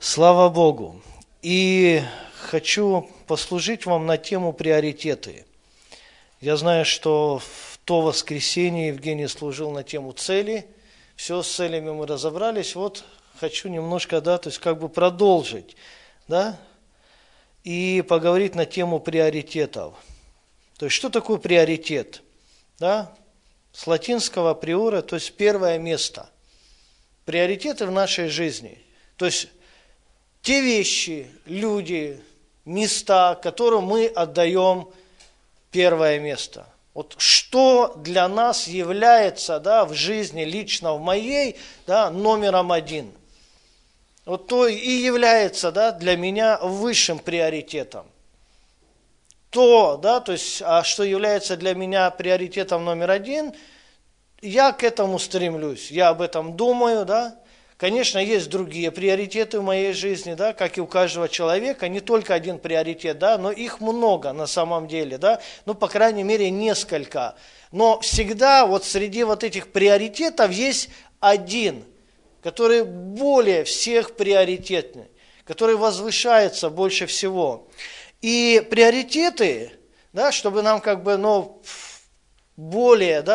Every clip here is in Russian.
Слава Богу! И хочу послужить вам на тему приоритеты. Я знаю, что в то воскресенье Евгений служил на тему цели. Все с целями мы разобрались. Вот хочу немножко, продолжить, и поговорить на тему приоритетов. То есть, что такое приоритет? С латинского приора, то есть первое место. Приоритеты в нашей жизни. То есть, те вещи, люди, места, которым мы отдаем первое место. Вот что для нас является в жизни, лично в моей, номером один. Вот то и является для меня высшим приоритетом. То есть, что является для меня приоритетом номер один, я к этому стремлюсь, я об этом думаю, Конечно, есть другие приоритеты в моей жизни, как и у каждого человека, не только один приоритет, но их много на самом деле, по крайней мере, несколько. Но всегда среди этих приоритетов есть один, который более всех приоритетный, который возвышается больше всего. И приоритеты, чтобы нам более,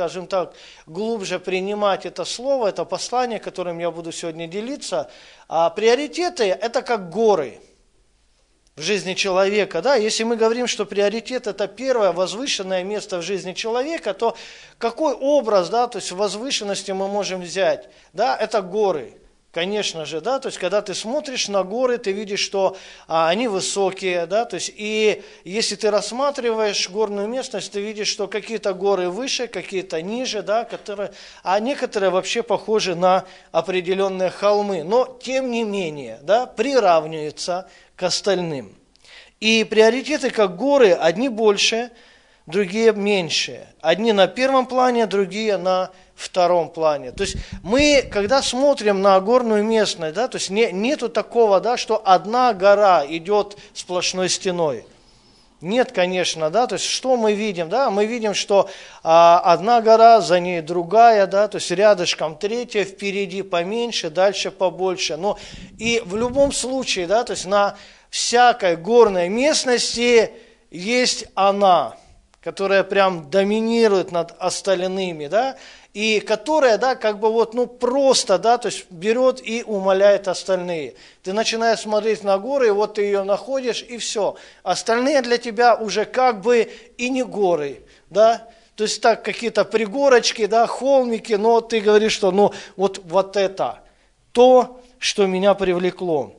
глубже принимать это слово, это послание, которым я буду сегодня делиться. А приоритеты – это как горы в жизни человека. Если мы говорим, что приоритет – это первое возвышенное место в жизни человека, то какой образ, возвышенности мы можем взять? Это горы. Конечно же, то есть, когда ты смотришь на горы, ты видишь, что они высокие, и если ты рассматриваешь горную местность, ты видишь, что какие-то горы выше, какие-то ниже, а некоторые вообще похожи на определенные холмы, но тем не менее, приравниваются к остальным. И приоритеты, как горы, одни больше, другие меньше. Одни на первом плане, другие на втором плане. То есть мы, когда смотрим на горную местность, то есть нету такого, что одна гора идет сплошной стеной. Нет, конечно, то есть что мы видим? Мы видим, что одна гора, за ней другая, то есть рядышком третья, впереди поменьше, дальше побольше. Но и в любом случае, то есть на всякой горной местности есть она, которая прям доминирует над остальными, и которая, просто, то есть берет и умаляет остальные. Ты начинаешь смотреть на горы, и ты ее находишь, и все. Остальные для тебя уже и не горы, То есть так, какие-то пригорочки, холмики, но ты говоришь, что вот это то, что меня привлекло.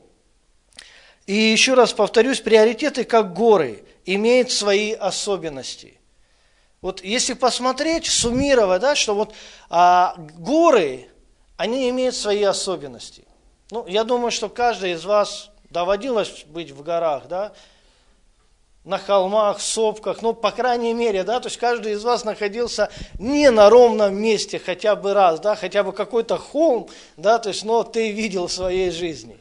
И еще раз повторюсь, приоритеты, как горы, имеют свои особенности. Если посмотреть, суммировать, что горы, они имеют свои особенности. Я думаю, что каждый из вас доводилось быть в горах, на холмах, сопках, по крайней мере, то есть каждый из вас находился не на ровном месте хотя бы раз, хотя бы какой-то холм, то есть, ты видел в своей жизни.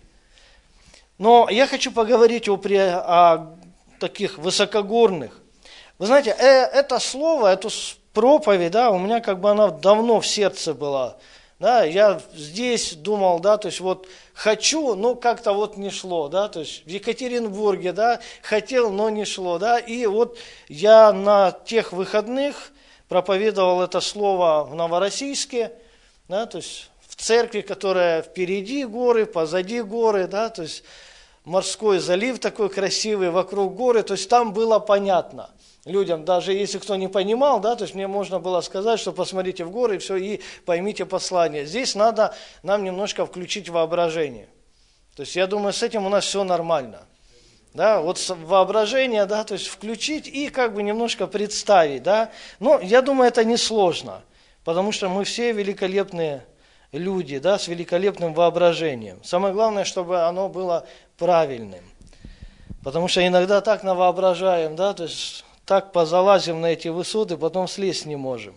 Но я хочу поговорить о таких высокогорных. Вы знаете, это слово, эту проповедь, у меня она давно в сердце была. Я здесь думал, то есть хочу, но как-то не шло, то есть в Екатеринбурге, хотел, но не шло, и я на тех выходных проповедовал это слово в Новороссийске, то есть в церкви, которая впереди горы, позади горы, то есть морской залив такой красивый, вокруг горы, то есть там было понятно людям, даже если кто не понимал, то есть мне можно было сказать, что посмотрите в горы, и все, и поймите послание. Здесь надо нам немножко включить воображение. То есть я думаю, с этим у нас все нормально. Воображение, то есть включить и немножко представить, Но я думаю, это несложно, потому что мы все великолепные люди, с великолепным воображением. Самое главное, чтобы оно было правильным. Потому что иногда так навоображаем, то есть так позалазим на эти высоты, потом слезть не можем.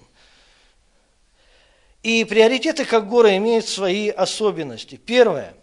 И приоритеты, как горы, имеют свои особенности. Первое,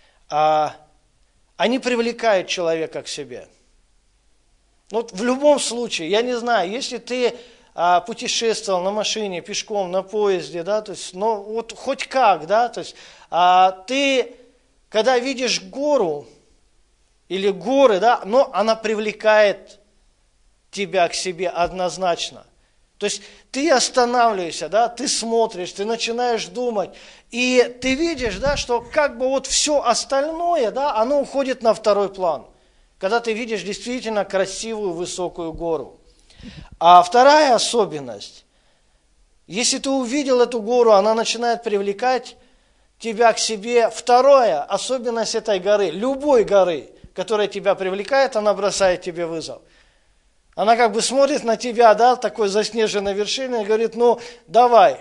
они привлекают человека к себе. В любом случае, я не знаю, если ты путешествовал на машине, пешком, на поезде, то есть, хоть как, то есть, ты когда видишь гору или горы, да, но она привлекает тебя к себе однозначно. То есть ты останавливаешься, да, ты смотришь, ты начинаешь думать, и ты видишь, да, что как бы вот все остальное, да, оно уходит на второй план, когда ты видишь действительно красивую высокую гору. А вторая особенность, если ты увидел эту гору, она начинает привлекать тебя к себе. Вторая особенность этой горы, любой горы, которая тебя привлекает, она бросает тебе вызов. Она как бы смотрит на тебя, да, такой заснеженной вершиной, и говорит, ну, давай,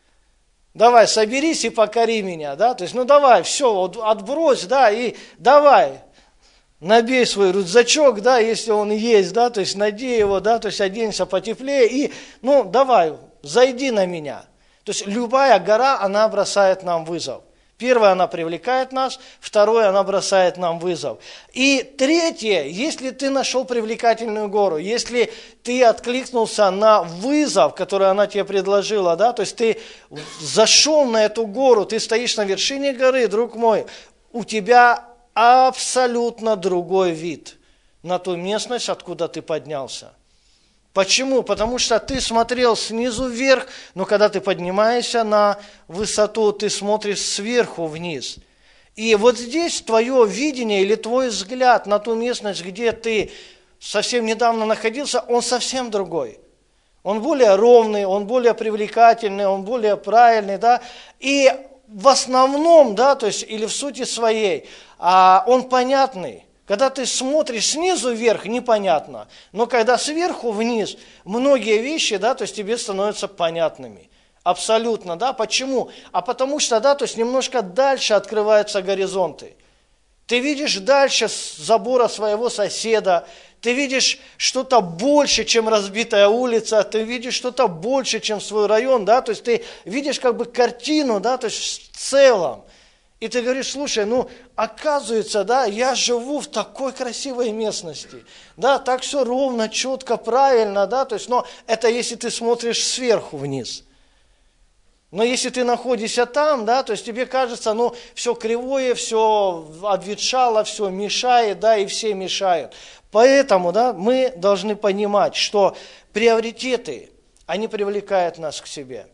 соберись и покори меня, да, то есть, ну, давай, все, отбрось, да, и давай, набей свой рюкзачок, да, если он есть, да, то есть, надей его, да, то есть, оденься потеплее и, ну, давай, зайди на меня. То есть, любая гора, она бросает нам вызов. Первое, она привлекает нас, второе, она бросает нам вызов. И третье, если ты нашел привлекательную гору, если ты откликнулся на вызов, который она тебе предложила, да, то есть ты зашел на эту гору, ты стоишь на вершине горы, друг мой, у тебя абсолютно другой вид на ту местность, откуда ты поднялся. Почему? Потому что ты смотрел снизу вверх, но когда ты поднимаешься на высоту, ты смотришь сверху вниз. И вот здесь твое видение или твой взгляд на ту местность, где ты совсем недавно находился, он совсем другой. Он более ровный, он более привлекательный, он более правильный, да. И в основном, да, то есть или в сути своей, он понятный. Когда ты смотришь снизу вверх, непонятно, но когда сверху вниз, многие вещи, да, то есть тебе становятся понятными. Абсолютно, да, почему? А потому что, да, то есть немножко дальше открываются горизонты. Ты видишь дальше забора своего соседа, ты видишь что-то больше, чем разбитая улица, ты видишь что-то больше, чем свой район, да, то есть ты видишь как бы картину, да, то есть в целом. И ты говоришь, слушай, ну, оказывается, да, я живу в такой красивой местности, да, так все ровно, четко, правильно, да, то есть, но это если ты смотришь сверху вниз. Но если ты находишься там, да, то есть тебе кажется, ну, все кривое, все обветшало, все мешает, да, и все мешают. Поэтому, да, мы должны понимать, что приоритеты, они привлекают нас к себе.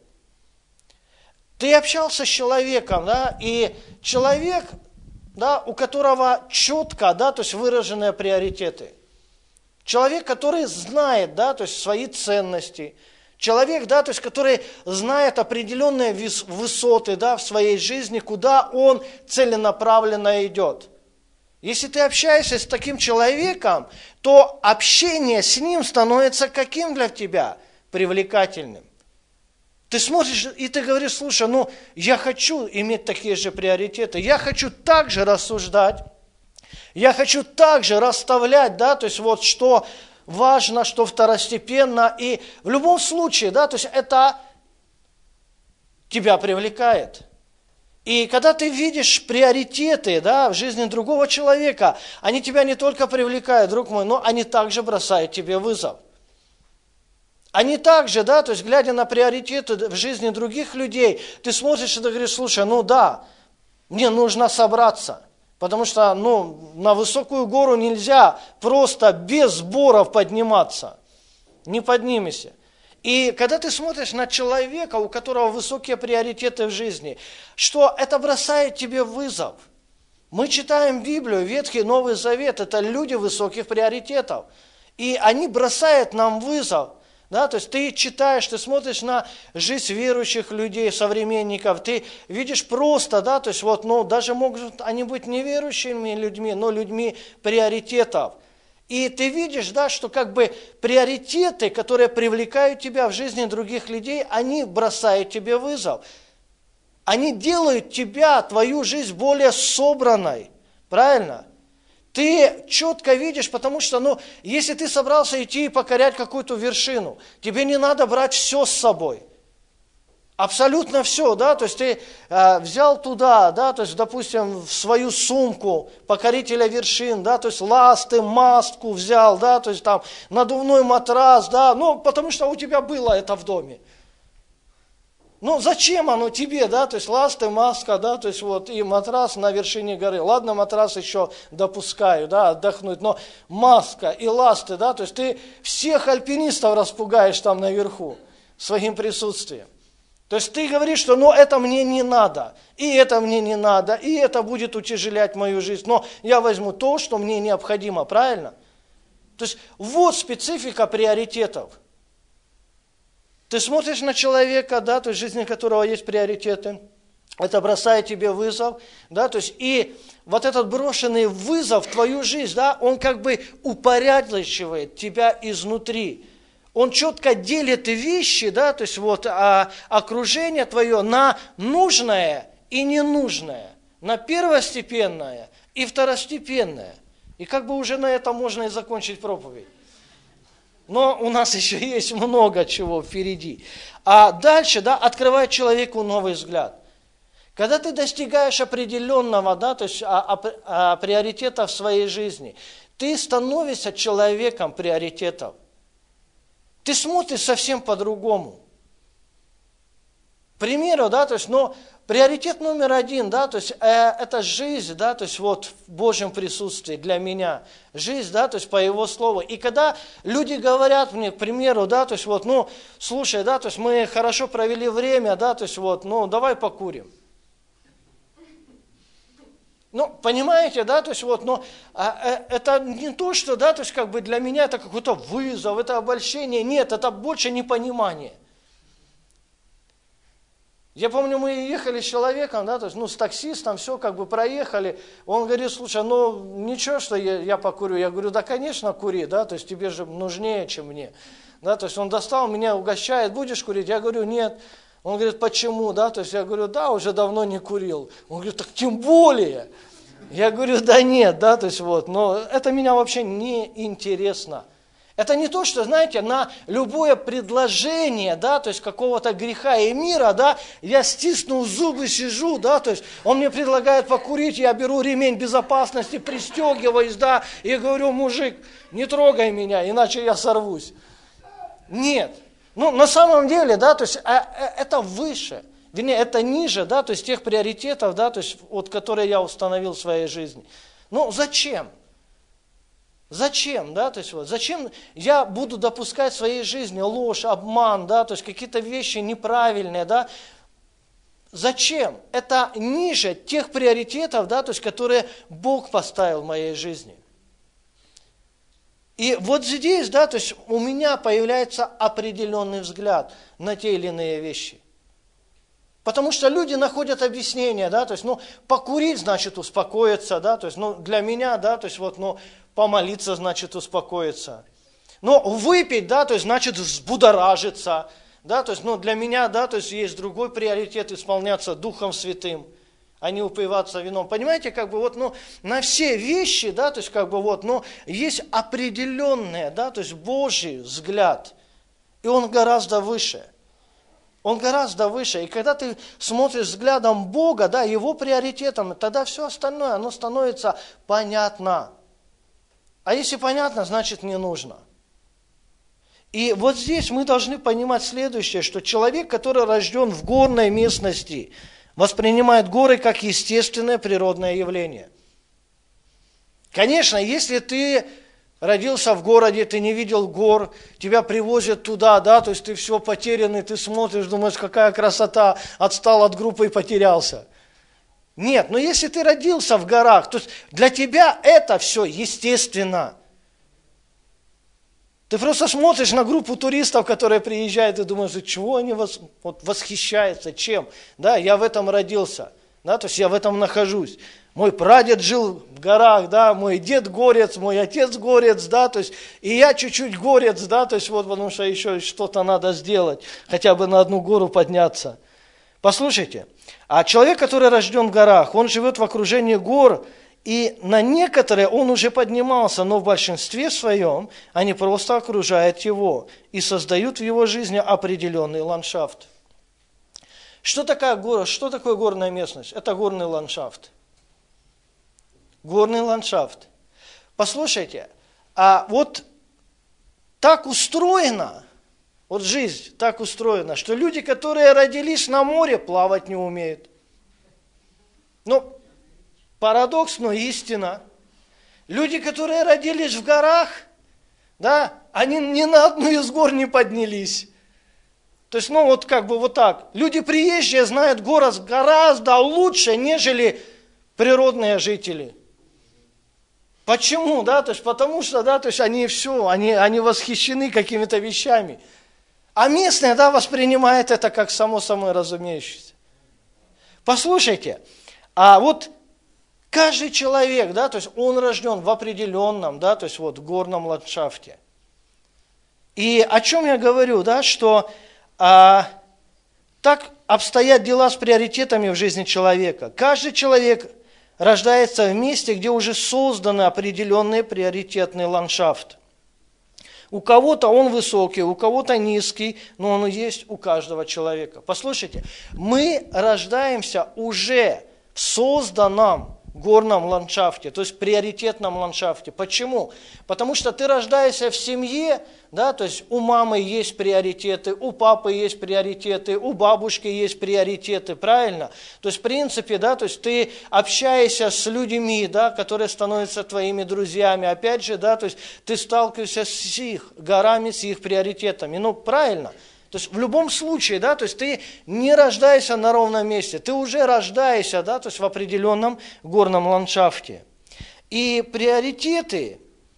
Ты общался с человеком, да, и человек, да, у которого четко, да, то есть выраженные приоритеты. Человек, который знает, да, то есть свои ценности. Человек, да, то есть который знает определенные высоты, да, в своей жизни, куда он целенаправленно идет. Если ты общаешься с таким человеком, то общение с ним становится каким для тебя? Привлекательным. Ты смотришь, и ты говоришь, слушай, ну, я хочу иметь такие же приоритеты, я хочу так же рассуждать, я хочу так же расставлять, да, то есть вот что важно, что второстепенно, и в любом случае, да, то есть это тебя привлекает. И когда ты видишь приоритеты, да, в жизни другого человека, они тебя не только привлекают, друг мой, но они также бросают тебе вызов. Они также, да, то есть глядя на приоритеты в жизни других людей, ты смотришь и ты говоришь, слушай, ну да, мне нужно собраться, потому что, ну, на высокую гору нельзя просто без сборов подниматься, не поднимешься. И когда ты смотришь на человека, у которого высокие приоритеты в жизни, что это бросает тебе вызов. Мы читаем Библию, Ветхий, Новый Завет, это люди высоких приоритетов, и они бросают нам вызов. Да, то есть ты читаешь, ты смотришь на жизнь верующих людей, современников, ты видишь просто, да, то есть вот, ну, даже могут они быть неверующими людьми, но людьми приоритетов. И ты видишь, да, что как бы приоритеты, которые привлекают тебя в жизни других людей, они бросают тебе вызов. Они делают тебя, твою жизнь более собранной, правильно? Ты четко видишь, потому что, ну, если ты собрался идти и покорять какую-то вершину, тебе не надо брать все с собой. Абсолютно все, да, то есть ты взял туда, да, то есть, допустим, в свою сумку покорителя вершин, да, то есть ласты, маску взял, да, то есть там надувной матрас, да, ну, потому что у тебя было это в доме. Ну, зачем оно тебе, да, то есть ласты, маска, да, то есть вот и матрас на вершине горы. Ладно, матрас еще допускаю, да, отдохнуть, но маска и ласты, да, то есть ты всех альпинистов распугаешь там наверху своим присутствием. То есть ты говоришь, что ну это мне не надо, и это мне не надо, и это будет утяжелять мою жизнь, но я возьму то, что мне необходимо, правильно? То есть вот специфика приоритетов. Ты смотришь на человека, да, то есть в жизни которого есть приоритеты, это бросает тебе вызов, да, то есть и вот этот брошенный вызов в твою жизнь, да, он как бы упорядочивает тебя изнутри. Он четко делит вещи, да, то есть вот окружение твое на нужное и ненужное, на первостепенное и второстепенное. И как бы уже на этом можно и закончить проповедь. Но у нас еще есть много чего впереди. А дальше, да, открывает человеку новый взгляд. Когда ты достигаешь определенного, да, то есть приоритета в своей жизни, ты становишься человеком приоритетов. Ты смотришь совсем по-другому. К примеру, да, то есть, но приоритет номер один, да, то есть это жизнь, да, то есть вот в Божьем присутствии для меня, жизнь, да, то есть по Его Слову. И когда люди говорят мне, к примеру, да, то есть вот, ну, слушай, да, то есть мы хорошо провели время, да, то есть вот, ну, давай покурим. Ну, понимаете, да, то есть вот, но это не то, что, да, то есть как бы для меня это какой-то вызов, это обольщение, нет, это больше непонимание. Я помню, мы ехали с человеком, да, то есть, ну, с таксистом, все, как бы проехали. Он говорит, слушай, ну, ничего, что я покурю. Я говорю, да, конечно, кури, да, то есть тебе же нужнее, чем мне. Да, то есть он достал, меня угощает, будешь курить? Я говорю, нет. Он говорит, почему, да, то есть я говорю, да, уже давно не курил. Он говорит, так тем более. Я говорю, да нет, да, то есть вот, но это меня вообще не интересно. Это не то, что, знаете, на любое предложение, да, то есть какого-то греха и мира, да, я стиснул зубы, сижу, да, то есть он мне предлагает покурить, я беру ремень безопасности, пристегиваюсь, да, и говорю, мужик, не трогай меня, иначе я сорвусь. Нет. Ну, на самом деле, да, то есть это выше, вернее, это ниже, да, то есть тех приоритетов, да, то есть вот, которые я установил в своей жизни. Ну, зачем? Зачем, да, то есть вот, зачем я буду допускать в своей жизни ложь, обман, да, то есть какие-то вещи неправильные, да? Зачем? Это ниже тех приоритетов, да, то есть которые Бог поставил в моей жизни. И вот здесь, да, то есть у меня появляется определенный взгляд на те или иные вещи. Потому что люди находят объяснение, да, то есть, ну, покурить, значит, успокоиться, да, то есть, ну, для меня, да, то есть, вот, ну, помолиться, значит, успокоиться. Но выпить, да, то есть, значит, взбудоражиться, да, то есть, ну, для меня, да, то есть, есть другой приоритет исполняться Духом Святым, а не упиваться вином. Понимаете, как бы, вот, ну, на все вещи, да, то есть, как бы, вот, ну, есть определенный, да, то есть, Божий взгляд, и он гораздо выше. Он гораздо выше. И когда ты смотришь взглядом Бога, да, Его приоритетом, тогда все остальное, оно становится понятно. А если понятно, значит не нужно. И вот здесь мы должны понимать следующее, что человек, который рожден в горной местности, воспринимает горы как естественное природное явление. Конечно, если ты родился в городе, ты не видел гор, тебя привозят туда, да, то есть ты все потерянный, ты смотришь, думаешь, какая красота, отстал от группы и потерялся. Нет, но если ты родился в горах, то есть для тебя это все естественно. Ты просто смотришь на группу туристов, которые приезжают, и думаешь, чего они восхищаются, чем? Да, я в этом родился, да, то есть я в этом нахожусь. Мой прадед жил в горах, да, мой дед горец, мой отец горец, да, то есть, и я чуть-чуть горец, да, то есть вот, потому что еще что-то надо сделать, хотя бы на одну гору подняться. Послушайте, а человек, который рожден в горах, он живет в окружении гор, и на некоторые он уже поднимался, но в большинстве своем они просто окружают его и создают в его жизни определенный ландшафт. Что такое горная местность? Это горный ландшафт. Горный ландшафт. Послушайте, а вот так устроено Вот жизнь так устроена, что люди, которые родились на море, плавать не умеют. Ну, парадокс, но истина. Люди, которые родились в горах, да, они ни на одну из гор не поднялись. То есть, ну, вот как бы вот так. Люди приезжие знают город гораздо лучше, нежели природные жители. Почему, да, то есть, потому что, да, то есть, они все, они восхищены какими-то вещами. А местные, да, воспринимают это как само собой разумеющееся. Послушайте, а вот каждый человек, да, то есть он рожден в определенном, да, то есть вот горном ландшафте. И о чем я говорю, да, что так обстоят дела с приоритетами в жизни человека. Каждый человек рождается в месте, где уже созданы определенный приоритетный ландшафт. У кого-то он высокий, у кого-то низкий, но он есть у каждого человека. Послушайте, мы рождаемся уже в созданном горном ландшафте, то есть приоритетном ландшафте. Почему? Потому что ты рождаешься в семье, да, то есть у мамы есть приоритеты, у папы есть приоритеты, у бабушки есть приоритеты, правильно? То есть в принципе, да, то есть ты общаешься с людьми, да, которые становятся твоими друзьями, опять же, да, то есть ты сталкиваешься с их горами, с их приоритетами, ну правильно. То есть в любом случае, да, то есть ты не рождаешься на ровном месте, ты уже рождаешься, да, то есть в определенном горном ландшафте. И приоритеты,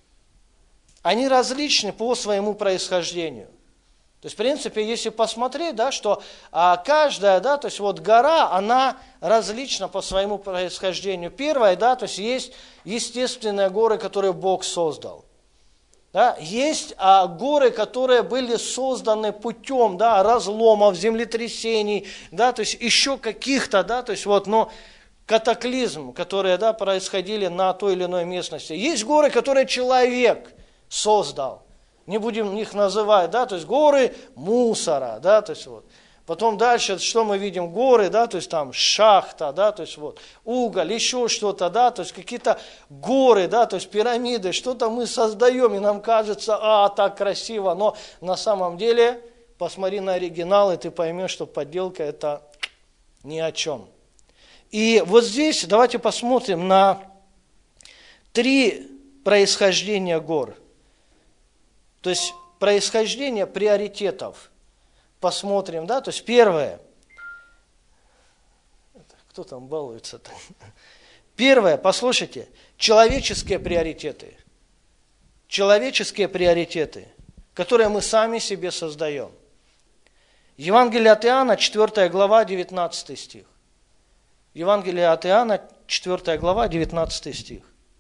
они различны по своему происхождению. То есть, в принципе, если посмотреть, да, что каждая, да, то есть вот гора, она различна по своему происхождению. Первая, да, то есть естественные горы, которые Бог создал. Да, есть горы, которые были созданы путем, да, разломов, землетрясений, да, то есть еще каких-то, да, то есть вот, но катаклизм, которые, да, происходили на той или иной местности. Есть горы, которые человек создал, не будем их называть, да, то есть горы мусора, да, то есть вот. Потом дальше, что мы видим, горы, да, то есть там шахта, да, то есть вот уголь, еще что-то, да, то есть какие-то горы, да, то есть пирамиды, что-то мы создаем, и нам кажется, так красиво, но на самом деле, посмотри на оригинал, и ты поймешь, что подделка это ни о чем. И вот здесь давайте посмотрим на 3 происхождения гор, то есть происхождение приоритетов. Посмотрим, да, то есть первое, кто там балуется-то? Первое, послушайте, человеческие приоритеты, которые мы сами себе создаем. Евангелие от Иоанна, 4 глава, 19 стих. Евангелие от Иоанна, 4 глава, 19 стих.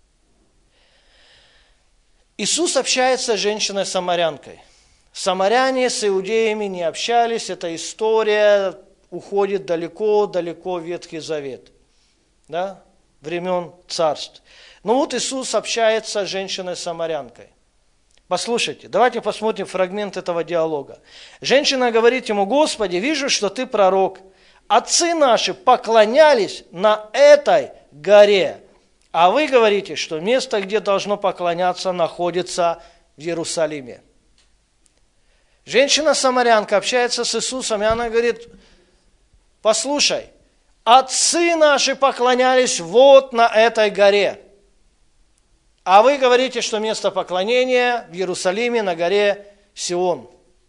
Иисус общается с женщиной-самарянкой. Самаряне с иудеями не общались, эта история уходит далеко-далеко в Ветхий Завет, да, времен царств. Но вот Иисус общается с женщиной-самарянкой. Послушайте, давайте посмотрим фрагмент этого диалога. Женщина говорит ему: «Господи, вижу, что ты пророк. Отцы наши поклонялись на этой горе, а вы говорите, что место, где должно поклоняться, находится в Иерусалиме». Женщина-самарянка общается с Иисусом, и она говорит: послушай, отцы наши поклонялись вот на этой горе, а вы говорите, что место поклонения в Иерусалиме на горе Сион,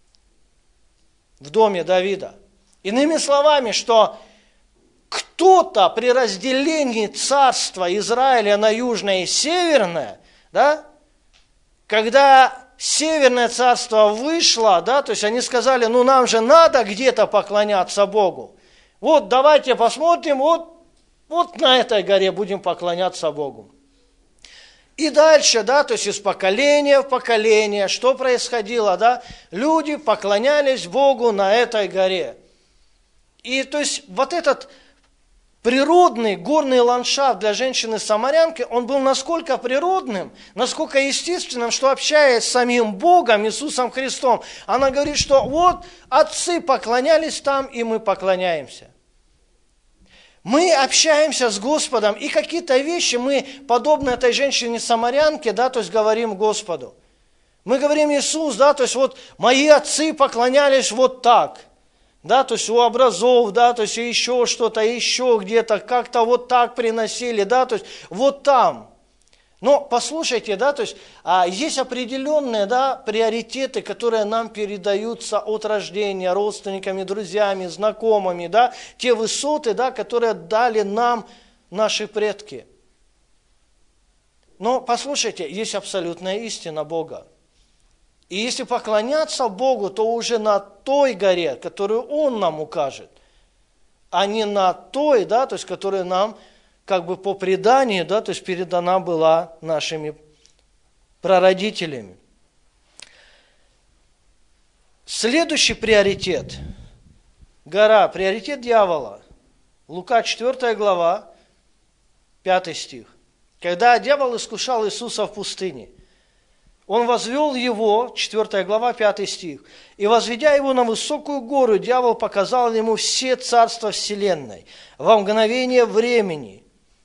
в доме Давида. Иными словами, что кто-то при разделении царства Израиля на южное и северное, да, когда Северное царство вышло, да, то есть они сказали: ну нам же надо где-то поклоняться Богу. Вот давайте посмотрим, вот на этой горе будем поклоняться Богу. И дальше, да, то есть из поколения в поколение, что происходило, да, люди поклонялись Богу на этой горе. И то есть вот этот природный горный ландшафт для женщины-самарянки, он был насколько природным, насколько естественным, что, общаясь с самим Богом, Иисусом Христом, она говорит, что вот отцы поклонялись там, и мы поклоняемся. Мы общаемся с Господом, и какие-то вещи мы, подобно этой женщине-самарянке, да, то есть говорим Господу. Мы говорим Иисус, да, то есть вот мои отцы поклонялись вот так, да, то есть у образов, да, то есть еще что-то, еще где-то, как-то вот так приносили, да, то есть вот там. Но послушайте, да, то есть есть определенные, да, приоритеты, которые нам передаются от рождения родственниками, друзьями, знакомыми, да, те высоты, да, которые дали нам наши предки. Но послушайте, есть абсолютная истина Бога. И если поклоняться Богу, то уже на той горе, которую Он нам укажет, а не на той, да, то есть, которая нам как бы по преданию, да, то есть передана была нашими прародителями. Следующий приоритет, гора, приоритет дьявола. Лука 4 глава, 5 стих. Когда дьявол искушал Иисуса в пустыне, он возвел его, 4 глава, 5 стих, и возведя его на высокую гору, дьявол показал ему все царства вселенной во мгновение времени.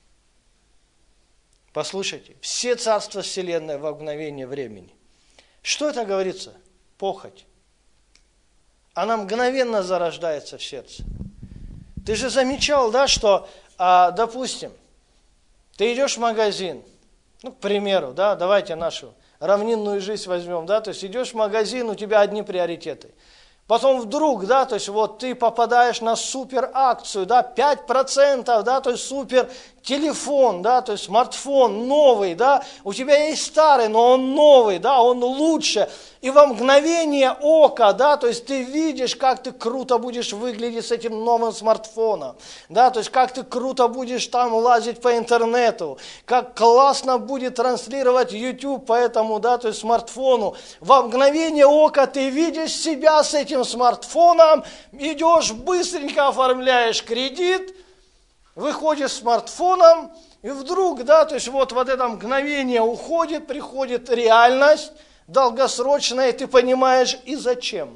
Послушайте, все царства вселенной во мгновение времени. Что это говорится? Похоть. Она мгновенно зарождается в сердце. Ты же замечал, да, что, допустим, ты идешь в магазин, ну, к примеру, да, давайте нашу равнинную жизнь возьмем, да, то есть идешь в магазин, у тебя одни приоритеты. Потом вдруг, да, то есть вот ты попадаешь на супер акцию, да, 5%, да, то есть супер телефон, да, то есть смартфон новый, да, у тебя есть старый, но он новый, да, он лучше. И во мгновение ока, да, то есть ты видишь, как ты круто будешь выглядеть с этим новым смартфоном, да, то есть как ты круто будешь там лазить по интернету, как классно будет транслировать YouTube по этому, да, то есть смартфону. Во мгновение ока ты видишь себя с этим смартфоном, идешь быстренько оформляешь кредит, выходишь с смартфоном, и вдруг, да, то есть вот это мгновение уходит, приходит реальность, долгосрочная, и ты понимаешь, и зачем?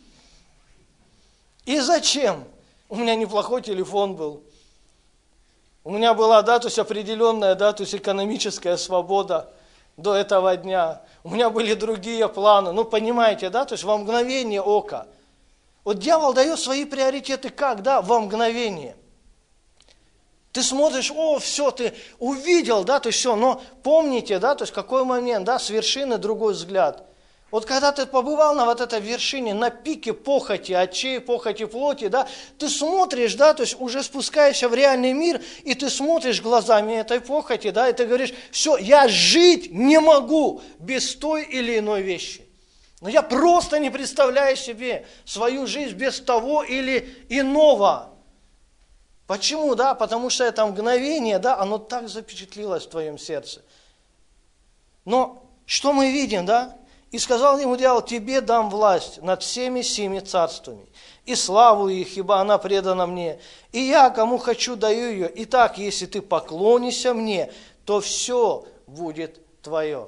И зачем? У меня неплохой телефон был. У меня была, да, то есть определенная, да, то есть экономическая свобода до этого дня. У меня были другие планы. Ну, понимаете, да, то есть во мгновение ока. Вот дьявол дает свои приоритеты как, да, во мгновение. Ты смотришь, все, ты увидел, да, то есть все, но помните, да, то есть какой момент, да, с вершины другой взгляд. Вот когда ты побывал на вот этой вершине, на пике похоти очей, похоти плоти, да, ты смотришь, да, то есть уже спускаешься в реальный мир, и ты смотришь глазами этой похоти, да, и ты говоришь, все, я жить не могу без той или иной вещи. Но я просто не представляю себе свою жизнь без того или иного. Почему? Да, потому что это мгновение, да, оно так запечатлилось в твоем сердце. Но что мы видим, да? И сказал ему дьявол, тебе дам власть над всеми семи царствами, и славу их, ибо она предана мне. И я, кому хочу, даю ее. Итак, если ты поклонишься мне, то все будет твое.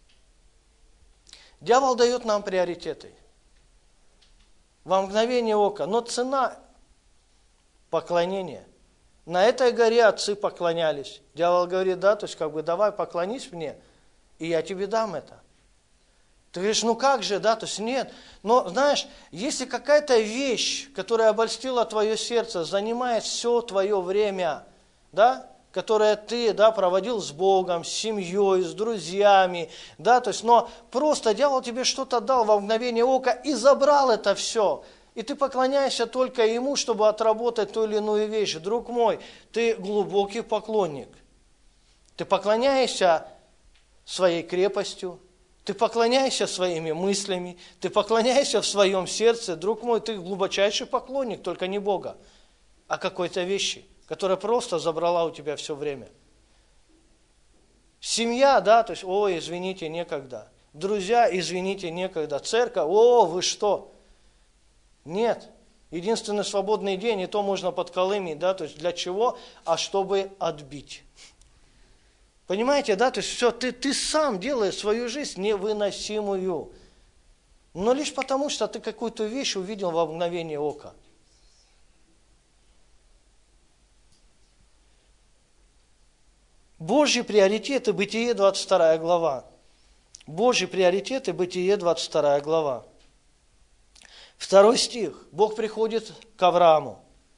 Дьявол дает нам приоритеты. Во мгновение ока. Но цена поклонения. На этой горе отцы поклонялись. Дьявол говорит, да, то есть как бы давай поклонись мне, и я тебе дам это. Ты говоришь, ну как же, да, то есть нет. Но знаешь, если какая-то вещь, которая обольстила твое сердце, занимает все твое время, да, которое ты, да, проводил с Богом, с семьей, с друзьями, да, то есть, но просто дьявол тебе что-то дал во мгновение ока и забрал это все. И ты поклоняешься только ему, чтобы отработать ту или иную вещь. Друг мой, ты глубокий поклонник. Ты поклоняешься своей крепостью, ты поклоняешься своими мыслями, ты поклоняешься в своем сердце. Друг мой, ты глубочайший поклонник, только не Бога, а какой-то вещи, которая просто забрала у тебя все время. Семья, да, то есть, извините, некогда. Друзья, извините, некогда. Церковь, вы что? Нет. Единственный свободный день, и то можно подколымить, да, то есть для чего? А чтобы отбить. Понимаете, да, то есть все, ты сам делаешь свою жизнь невыносимую. Но лишь потому, что ты какую-то вещь увидел во мгновение ока. Божьи приоритеты, Бытие 22 глава. Божьи приоритеты, Бытие, 22 глава. 2 стих. Бог приходит к Аврааму.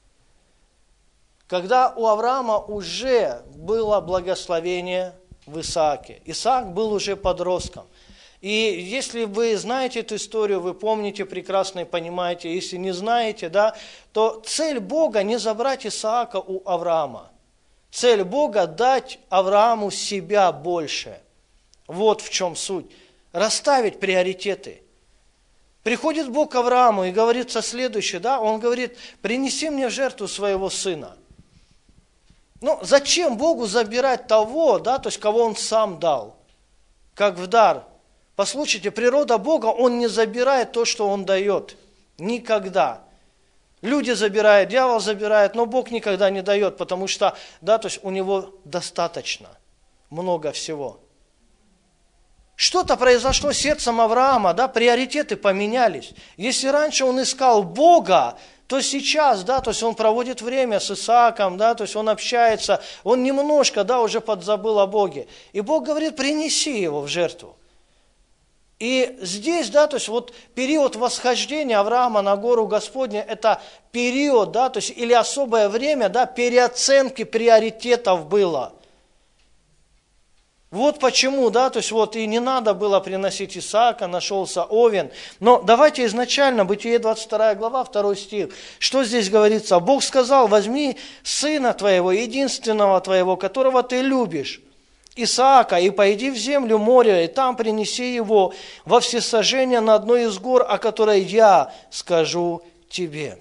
Когда у Авраама уже было благословение в Исааке. Исаак был уже подростком. И если вы знаете эту историю, вы помните прекрасно и понимаете, если не знаете, да, то цель Бога не забрать Исаака у Авраама. Цель Бога дать Аврааму себя больше. Вот в чем суть. Расставить приоритеты. Приходит Бог к Аврааму и говорится следующее, да, он говорит, принеси мне в жертву своего сына. Ну, зачем Богу забирать того, да, то есть кого он сам дал, как в дар? Послушайте, природа Бога, он не забирает то, что он дает. Никогда. Люди забирают, дьявол забирает, но Бог никогда не дает, потому что, да, то есть у него достаточно, много всего. Что-то произошло с сердцем Авраама, да, приоритеты поменялись. Если раньше он искал Бога, то сейчас, да, то есть он проводит время с Исааком, да, то есть он общается, он немножко, да, уже подзабыл о Боге. И Бог говорит, принеси его в жертву. И здесь, да, то есть вот период восхождения Авраама на гору Господня, это период, да, то есть или особое время, да, переоценки приоритетов было. Вот почему, да, то есть вот и не надо было приносить Исаака, нашелся Овен. Но давайте изначально, Бытие 22 глава, 2 стих. Что здесь говорится? Бог сказал, возьми сына твоего, единственного твоего, которого ты любишь, Исаака, и пойди в землю моря, и там принеси его во всесожжение на одной из гор, о которой я скажу тебе.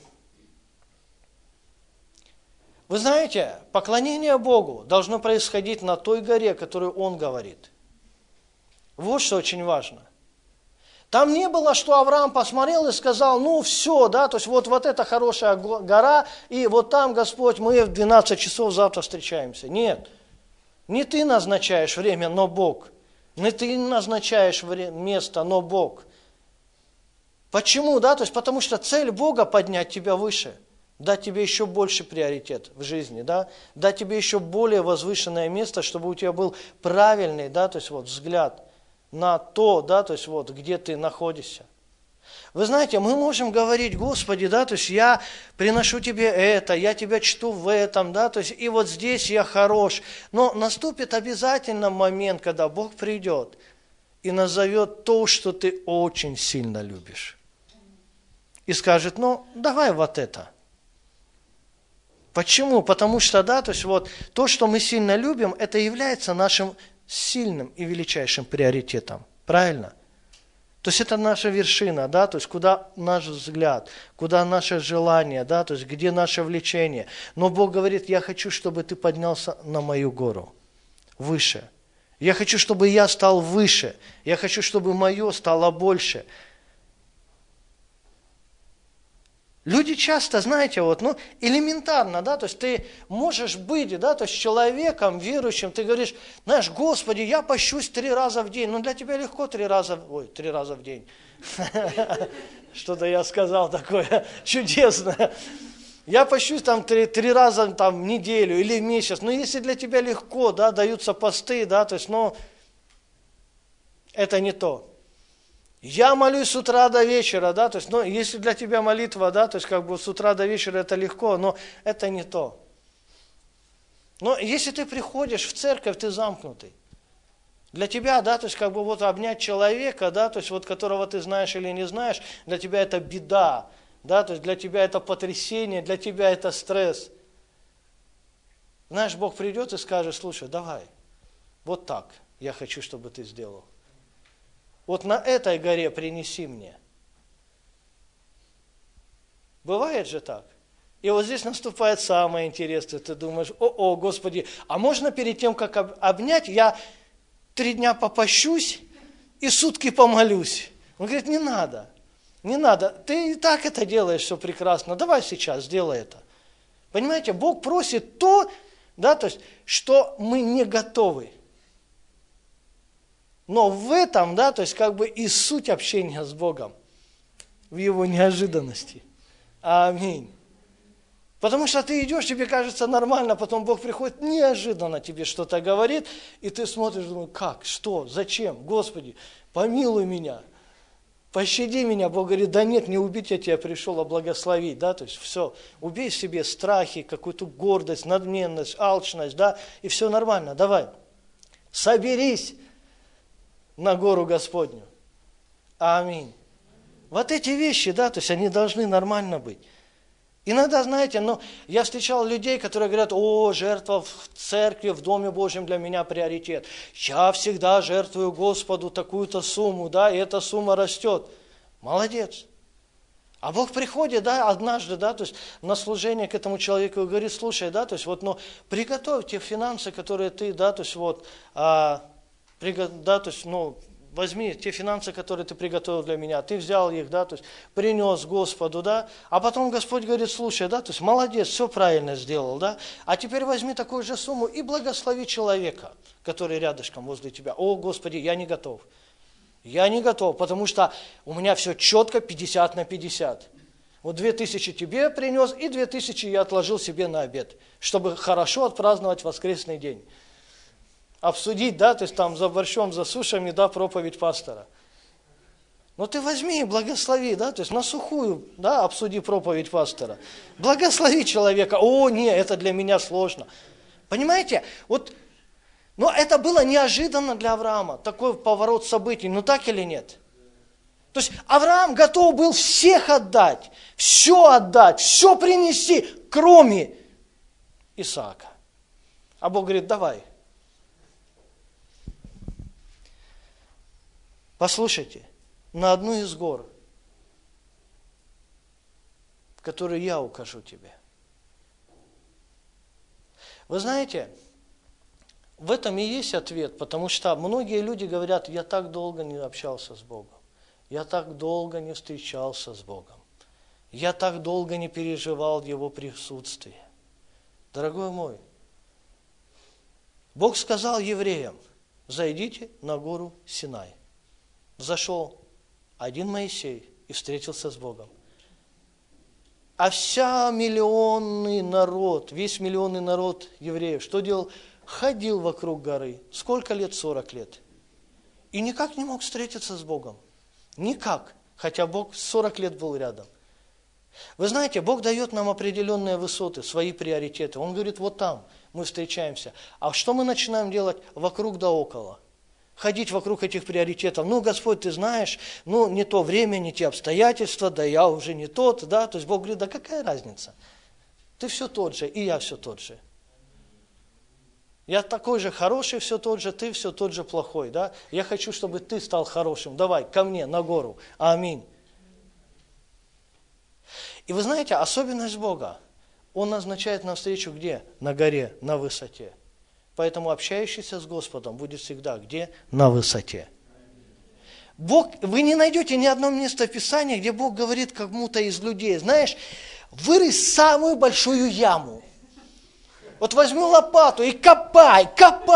Вы знаете, поклонение Богу должно происходить на той горе, которую Он говорит. Вот что очень важно. Там не было, что Авраам посмотрел и сказал, ну все, да, то есть вот эта хорошая гора, и вот там, Господь, мы в 12 часов завтра встречаемся. Нет, не ты назначаешь время, но Бог. Не ты назначаешь место, но Бог. Почему, да, то есть потому что цель Бога поднять тебя выше. Дать тебе еще больше приоритет в жизни, да, дать тебе еще более возвышенное место, чтобы у тебя был правильный, да, то есть вот взгляд на то, да, то есть вот где ты находишься. Вы знаете, мы можем говорить, Господи, да, то есть я приношу тебе это, я тебя чту в этом, да, то есть и вот здесь я хорош, но наступит обязательно момент, когда Бог придет и назовет то, что ты очень сильно любишь, и скажет, ну, давай вот это. Почему? Потому что, да, то есть вот то, что мы сильно любим, это является нашим сильным и величайшим приоритетом. Правильно? То есть это наша вершина, да, то есть куда наш взгляд, куда наше желание, да, то есть где наше влечение. Но Бог говорит, я хочу, чтобы ты поднялся на мою гору, выше. Я хочу, чтобы я стал выше. Я хочу, чтобы мое стало больше. Люди часто, знаете, вот, ну, элементарно, да, то есть ты можешь быть, да, то есть человеком верующим, ты говоришь, знаешь, Господи, я пощусь 3 раза в день, ну, для тебя легко 3 раза в день. Что-то я сказал такое чудесное. Я пощусь там 3 раза там, в неделю или в месяц, но если для тебя легко, да, даются посты, да, то есть, ну, это не то. Я молюсь с утра до вечера, да, то есть, ну, если для тебя молитва, да, то есть, как бы с утра до вечера это легко, но это не то. Но если ты приходишь в церковь, ты замкнутый. Для тебя, да, то есть, как бы вот обнять человека, да, то есть, вот которого ты знаешь или не знаешь, для тебя это беда, да, то есть, для тебя это потрясение, для тебя это стресс. Знаешь, Бог придет и скажет, слушай, давай, вот так я хочу, чтобы ты сделал. Вот на этой горе принеси мне. Бывает же так. И вот здесь наступает самое интересное. Ты думаешь, о, Господи, а можно перед тем, как обнять, я 3 дня попощусь и сутки помолюсь? Он говорит, не надо, не надо. Ты и так это делаешь все прекрасно. Давай сейчас, сделай это. Понимаете, Бог просит то, да, то есть, что мы не готовы. Но в этом, да, то есть как бы и суть общения с Богом, в Его неожиданности. Аминь. Потому что ты идешь, тебе кажется нормально, потом Бог приходит, неожиданно тебе что-то говорит, и ты смотришь, думаешь, как, что, зачем, Господи, помилуй меня, пощади меня. Бог говорит, да нет, не убить я тебя пришел, а благословить, да, то есть все, убей в себе страхи, какую-то гордость, надменность, алчность, да, и все нормально, давай, соберись на гору Господню. Аминь. Вот эти вещи, да, то есть они должны нормально быть. Иногда, знаете, я встречал людей, которые говорят, жертва в церкви, в Доме Божьем для меня приоритет. Я всегда жертвую Господу такую-то сумму, да, и эта сумма растет. Молодец. А Бог приходит, да, однажды, да, то есть на служение к этому человеку и говорит, слушай, да, то есть приготовь те финансы, которые ты, да, то есть возьми те финансы, которые ты приготовил для меня, ты взял их, да, то есть принес Господу, да, а потом Господь говорит, слушай, да, то есть молодец, все правильно сделал, да, а теперь возьми такую же сумму и благослови человека, который рядышком возле тебя. О, Господи, я не готов, потому что у меня все четко 50 на 50. Вот 2000 тебе принес, и 2000 я отложил себе на обед, чтобы хорошо отпраздновать воскресный день. Обсудить, да, то есть там за борщом, за сушами, да, проповедь пастора. Но ты возьми и благослови, да, то есть на сухую, да, обсуди проповедь пастора. Благослови человека. Это для меня сложно. Понимаете, но это было неожиданно для Авраама, такой поворот событий, так или нет? То есть Авраам готов был всех отдать, все принести, кроме Исаака. А Бог говорит, давай. Послушайте, на одну из гор, которую я укажу тебе. Вы знаете, в этом и есть ответ, потому что многие люди говорят, я так долго не общался с Богом, я так долго не встречался с Богом, я так долго не переживал Его присутствие. Дорогой мой, Бог сказал евреям, зайдите на гору Синай. Взошел один Моисей и встретился с Богом. А весь миллионный народ евреев, что делал? Ходил вокруг горы. Сколько лет? 40 лет. И никак не мог встретиться с Богом. Никак. Хотя Бог 40 лет был рядом. Вы знаете, Бог дает нам определенные высоты, свои приоритеты. Он говорит, вот там мы встречаемся. А что мы начинаем делать вокруг да около? Ходить вокруг этих приоритетов. Господь, ты знаешь, не то время, не те обстоятельства, да я уже не тот, да. То есть Бог говорит, да какая разница? Ты все тот же, и я все тот же. Я такой же хороший, все тот же, ты все тот же плохой, да. Я хочу, чтобы ты стал хорошим. Давай, ко мне, на гору. Аминь. И вы знаете, особенность Бога, Он назначает навстречу где? На горе, на высоте. Поэтому общающийся с Господом будет всегда где? На высоте. Вы не найдете ни одно место в Писании, где Бог говорит кому-то из людей, знаешь, вырысь самую большую яму. Вот возьми лопату и копай.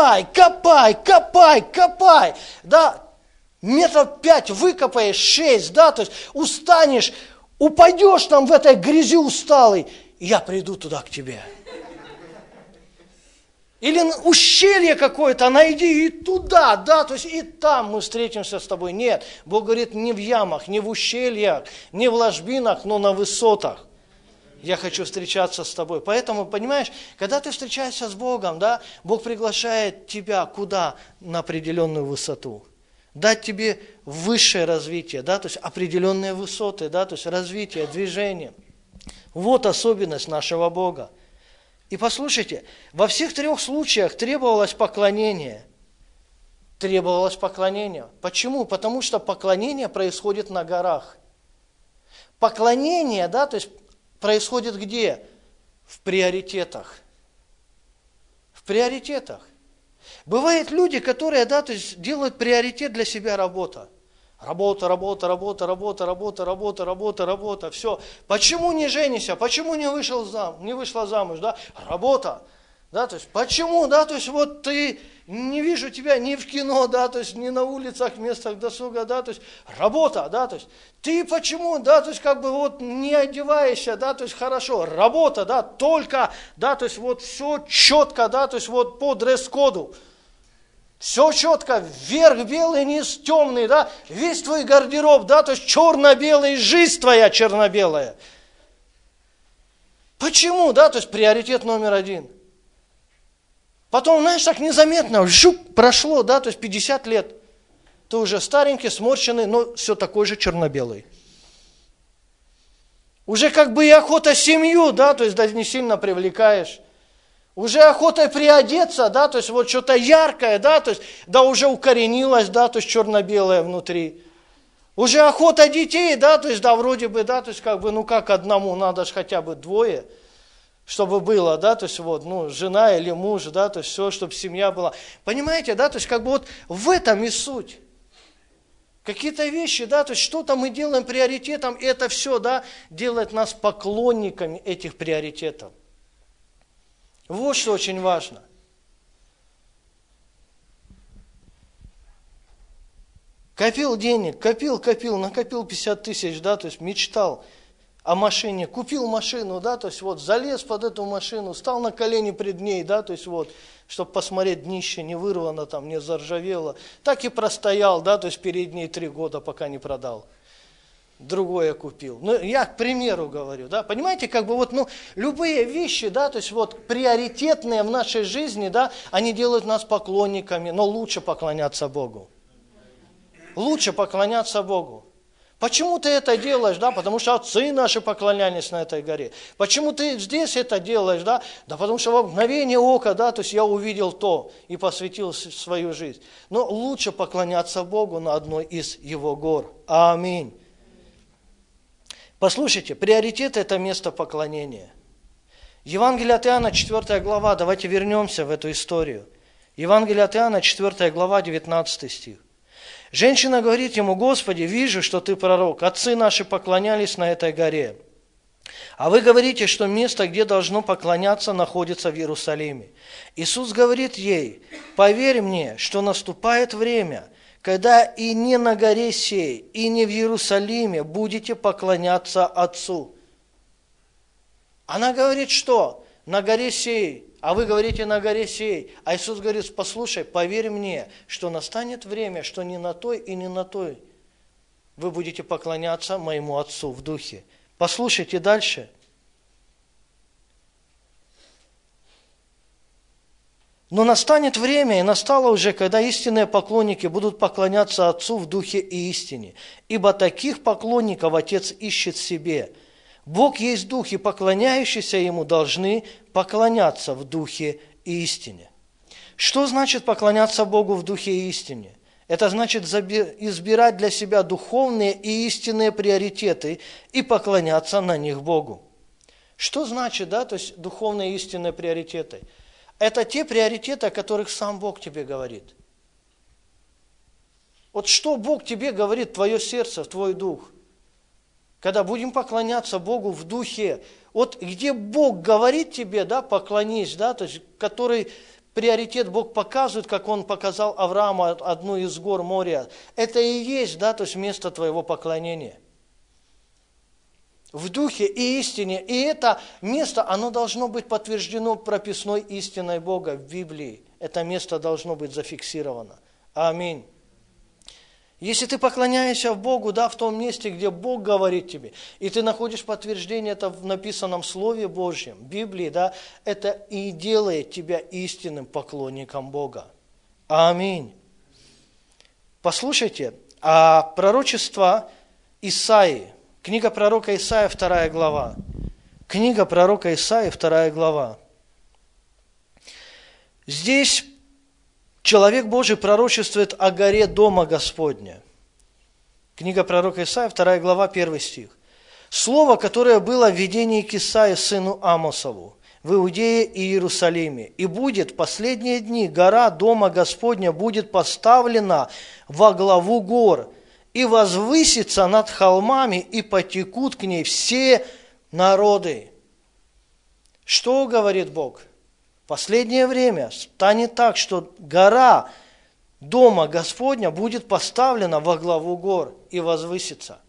Да, 5 метров выкопаешь, 6, да, то есть устанешь, упадешь там в этой грязи усталый, и я приду туда к тебе. Или ущелье какое-то найди и туда, да, то есть и там мы встретимся с тобой. Нет, Бог говорит, не в ямах, не в ущельях, не в ложбинах, но на высотах. Я хочу встречаться с тобой. Поэтому, понимаешь, когда ты встречаешься с Богом, да, Бог приглашает тебя куда? На определенную высоту. Дать тебе высшее развитие, да, то есть определенные высоты, да, то есть развитие, движение. Вот особенность нашего Бога. И послушайте, во всех 3 случаях требовалось поклонение. Почему? Потому что поклонение происходит на горах. Поклонение, да, то есть происходит где? В приоритетах. Бывают люди, которые, да, то есть делают приоритет для себя работа. Работа. Все. Почему не женишься? Почему не вышла замуж? Да? Работа. Да, то есть, почему, да, то есть, вот ты, не вижу тебя ни в кино, да, то есть, ни на улицах, местах досуга, да, то есть, работа, да, то есть, ты почему, да, то есть, как бы вот не одеваешься, да, то есть, хорошо, работа, да, только, да, то есть, вот все четко, да, то есть, вот по дресс-коду. Все четко, вверх белый, низ темный, да, весь твой гардероб, да, то есть, черно-белый, жизнь твоя черно-белая. Почему, да, то есть, приоритет номер один. Потом, знаешь, так незаметно, жук, прошло, да, то есть 50 лет. Ты уже старенький, сморщенный, но все такой же черно-белый. Уже как бы и охота семью, да, то есть да, не сильно привлекаешь. Уже охота приодеться, да, то есть вот что-то яркое, да, то есть да уже укоренилось, да, то есть черно-белое внутри. Уже охота детей, да, то есть да, вроде бы, да, то есть как бы, ну как одному, надо же хотя бы двое. Чтобы было, да, то есть вот, ну, жена или муж, да, то есть все, чтобы семья была. Понимаете, да, то есть как бы вот в этом и суть. Какие-то вещи, да, то есть что-то мы делаем приоритетом, и это все, да, делает нас поклонниками этих приоритетов. Вот что очень важно. Копил денег, копил, накопил 50 тысяч, да, то есть мечтал о машине, купил машину, да, то есть вот залез под эту машину, стал на колени пред ней, да, то есть вот, чтобы посмотреть, днище не вырвано там, не заржавело, так и простоял, да, то есть перед ней 3 года, пока не продал. Другое купил. Ну, я к примеру говорю, да, понимаете, как бы вот, ну, любые вещи, да, то есть вот приоритетные в нашей жизни, да, они делают нас поклонниками, но лучше поклоняться Богу. Лучше поклоняться Богу. Почему ты это делаешь, да? Потому что отцы наши поклонялись на этой горе. Почему ты здесь это делаешь, да? Да потому что во мгновение ока, да, то есть я увидел то и посвятил свою жизнь. Но лучше поклоняться Богу на одной из Его гор. Аминь. Послушайте, приоритет – это место поклонения. Евангелие от Иоанна, 4 глава, давайте вернемся в эту историю. Евангелие от Иоанна, 4 глава, 19 стих. Женщина говорит ему: Господи, вижу, что ты пророк, отцы наши поклонялись на этой горе. А вы говорите, что место, где должно поклоняться, находится в Иерусалиме. Иисус говорит ей: поверь мне, что наступает время, когда и не на горе сей, и не в Иерусалиме будете поклоняться Отцу. Она говорит, что на горе сей, а вы говорите на горе сей. А Иисус говорит: послушай, поверь мне, что настанет время, что ни на той и ни на той вы будете поклоняться моему Отцу в духе. Послушайте дальше. Но настанет время, и настало уже, когда истинные поклонники будут поклоняться Отцу в духе и истине. Ибо таких поклонников Отец ищет себе. Бог есть Дух, и поклоняющиеся Ему должны поклоняться в Духе и истине. Что значит поклоняться Богу в Духе и истине? Это значит избирать для себя духовные и истинные приоритеты и поклоняться на них Богу. Что значит, да, то есть духовные и истинные приоритеты? Это те приоритеты, о которых сам Бог тебе говорит. Вот что Бог тебе говорит, твое сердце, твой дух? Когда будем поклоняться Богу в духе, вот где Бог говорит тебе, да, поклонись, да, то есть который приоритет Бог показывает, как Он показал Аврааму одну из гор моря, это и есть, да, то есть место твоего поклонения. В духе и истине, и это место, оно должно быть подтверждено прописной истиной Бога в Библии. Это место должно быть зафиксировано. Аминь. Если ты поклоняешься Богу, да, в том месте, где Бог говорит тебе, и ты находишь подтверждение это в написанном Слове Божьем, Библии, да, это и делает тебя истинным поклонником Бога. Аминь. Послушайте, пророчество Исаии, книга пророка Исаия, 2 глава. Книга пророка Исаии, 2 глава. Здесь человек Божий пророчествует о горе Дома Господня. Книга пророка Исаия, 2 глава, 1 стих. Слово, которое было в видении к Исаии, сыну Амосову, в Иудее и Иерусалиме. И будет в последние дни гора Дома Господня будет поставлена во главу гор, и возвысится над холмами, и потекут к ней все народы. Что говорит Бог? последнее время станет так, что гора Дома Господня будет поставлена во главу гор и возвысится.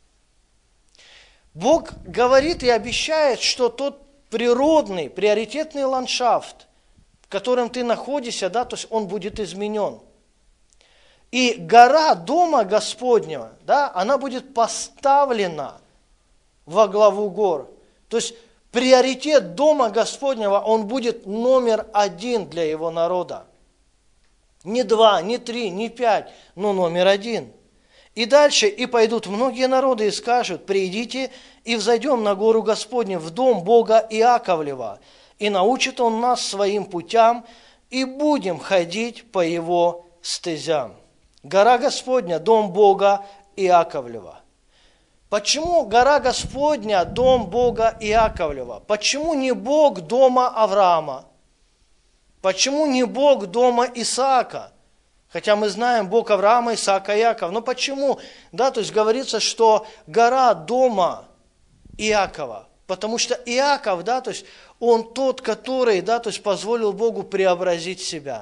Бог говорит и обещает, что тот природный, приоритетный ландшафт, в котором ты находишься, да, то есть он будет изменен. И гора Дома Господнего, да, она будет поставлена во главу гор. То есть приоритет Дома Господнего, он будет номер один для его народа. Не 2, не 3, не 5, но номер 1. И дальше, и пойдут многие народы и скажут: придите и взойдем на гору Господню, в дом Бога Иаковлева, и научит он нас своим путям, и будем ходить по его стезям. Гора Господня, дом Бога Иаковлева. Почему гора Господня, дом Бога Иаковлева? Почему не Бог дома Авраама? Почему не Бог дома Исаака? Хотя мы знаем Бог Авраама, Исаака и Иакова. Но почему? Да, то есть говорится, что гора дома Иакова. Потому что Иаков, да, то есть он тот, который, да, то есть позволил Богу преобразить себя.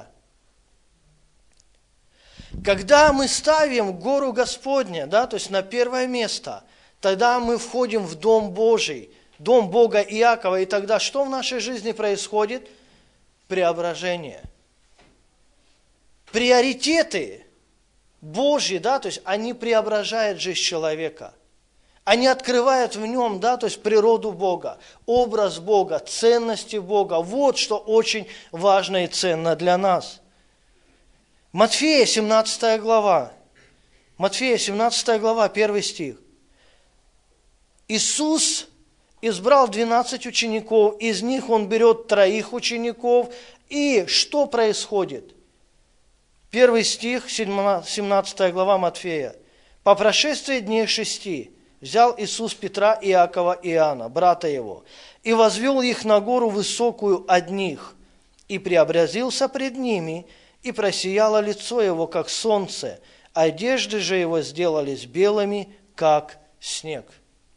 Когда мы ставим гору Господня, да, то есть на первое место, тогда мы входим в Дом Божий, Дом Бога Иакова, и тогда что в нашей жизни происходит? Преображение. Приоритеты Божьи, да, то есть они преображают жизнь человека. Они открывают в нем, да, то есть природу Бога, образ Бога, ценности Бога. Вот что очень важно и ценно для нас. Матфея, 17 глава. Матфея, 17 глава, 1 стих. Иисус избрал 12 учеников, из них Он берет 3 учеников. И что происходит? 1 стих, 17 глава Матфея. «По прошествии дней 6 взял Иисус Петра, Иакова и Иоанна, брата его, и возвел их на гору высокую одних, и преобразился пред ними, и просияло лицо его, как солнце, одежды же его сделались белыми, как снег».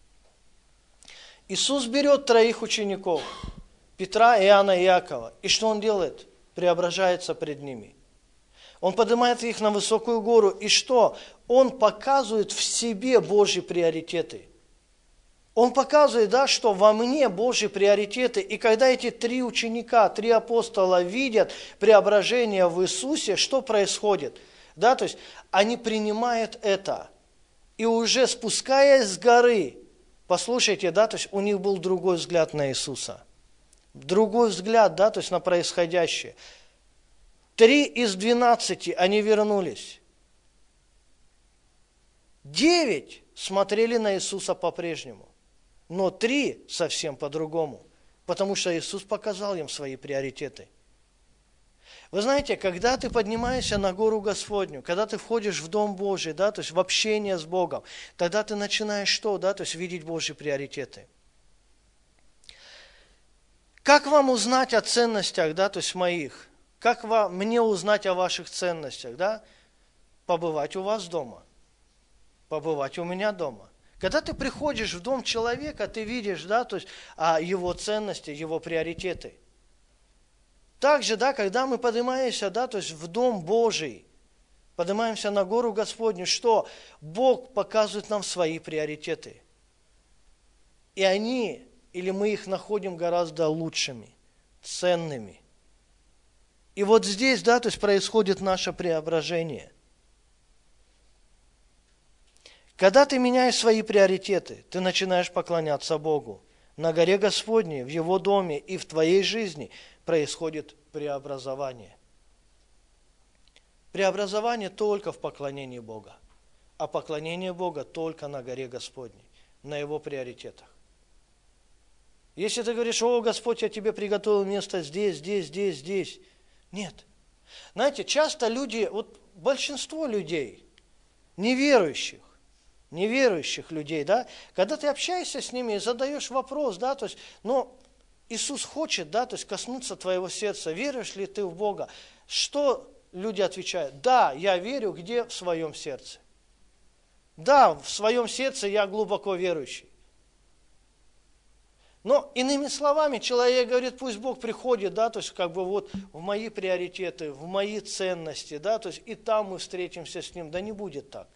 Иисус берет 3 учеников, Петра, Иоанна и Иакова, и что Он делает? Преображается пред ними. Он поднимает их на высокую гору, и что? Он показывает в себе Божьи приоритеты. Он показывает, да, что во мне Божьи приоритеты, и когда эти 3 ученика, 3 апостола видят преображение в Иисусе, что происходит? Да, то есть они принимают это, и уже спускаясь с горы, послушайте, да, то есть у них был другой взгляд на Иисуса. Другой взгляд, да, то есть на происходящее. 3 из 12 они вернулись. 9 смотрели на Иисуса по-прежнему. Но 3 совсем по-другому. Потому что Иисус показал им свои приоритеты. Вы знаете, когда ты поднимаешься на гору Господню, когда ты входишь в Дом Божий, да, то есть в общение с Богом, тогда ты начинаешь что, да, то есть видеть Божьи приоритеты. Как вам узнать о ценностях, да, то есть моих? Как мне узнать о ваших ценностях, да? Побывать у вас дома, побывать у меня дома. Когда ты приходишь в дом человека, ты видишь, да, то есть его ценности, его приоритеты. Также, да, когда мы поднимаемся, да, то есть в Дом Божий, поднимаемся на гору Господню, что? Бог показывает нам свои приоритеты. И они, или мы их находим гораздо лучшими, ценными. И вот здесь, да, то есть происходит наше преображение. Когда ты меняешь свои приоритеты, ты начинаешь поклоняться Богу. На горе Господней, в Его доме и в твоей жизни происходит преобразование. Преобразование только в поклонении Бога, а поклонение Бога только на горе Господней, на Его приоритетах. Если ты говоришь: «О, Господь, я тебе приготовил место здесь, здесь, здесь, здесь». Нет. Знаете, часто люди, вот большинство людей, неверующих людей, да, когда ты общаешься с ними и задаешь вопрос, да, то есть, но Иисус хочет, да, то есть коснуться твоего сердца, веришь ли ты в Бога? Что люди отвечают? Да, я верю, где? В своем сердце. Да, в своем сердце я глубоко верующий. Но иными словами, человек говорит, пусть Бог приходит, да, то есть как бы вот в мои приоритеты, в мои ценности, да, то есть и там мы встретимся с Ним. Да не будет так.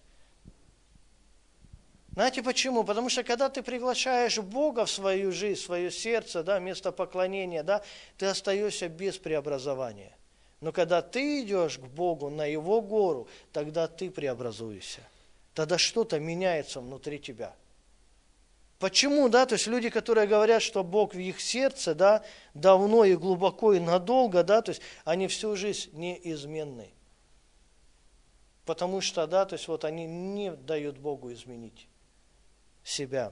Знаете почему? Потому что когда ты приглашаешь Бога в свою жизнь, в свое сердце, да, место поклонения, да, ты остаешься без преобразования. Но когда ты идешь к Богу на Его гору, тогда ты преобразуешься. Тогда что-то меняется внутри тебя. Почему, да, то есть люди, которые говорят, что Бог в их сердце, да, давно и глубоко и надолго, да, то есть они всю жизнь неизменны. Потому что, да, то есть вот они не дают Богу изменить себя.